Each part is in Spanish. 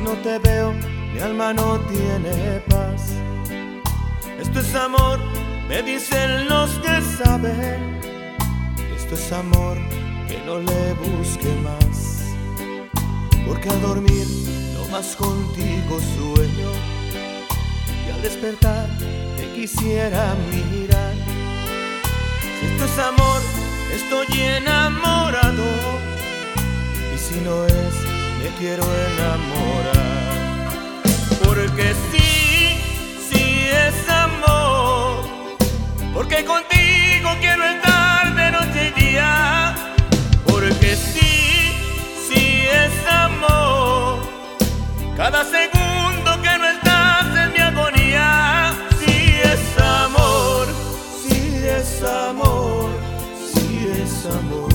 no te veo, mi alma no tiene paz. Esto es amor, me dicen los que saben. Esto es amor, que no le busque más. Porque al dormir no más contigo sueño, y al despertar te quisiera mirar. Si esto es amor, estoy enamorado, y si no es, me quiero enamorar. Porque sí, sí es amor, porque contigo quiero estar de noche y día. Porque sí, sí es amor, cada segundo que no estás es mi agonía. Sí es amor, sí es amor, sí es amor.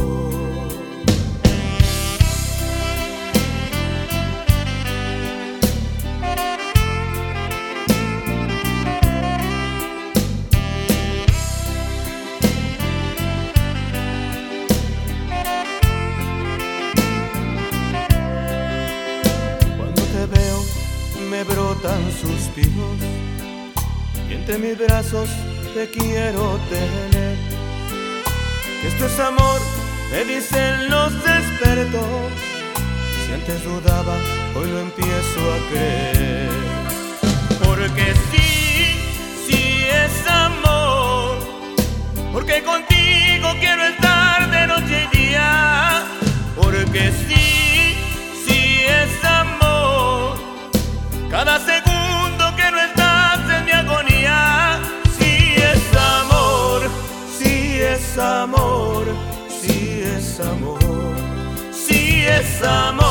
Me brotan suspiros y entre mis brazos te quiero tener. Que esto es amor, me dicen los expertos. Si antes dudaba, hoy lo empiezo a creer. Porque sí, sí es amor, porque contigo quiero estar de noche y día. Porque sí, sí es amor, cada segundo que no estás es mi agonía. Sí es amor, sí es amor, sí es amor, sí es amor.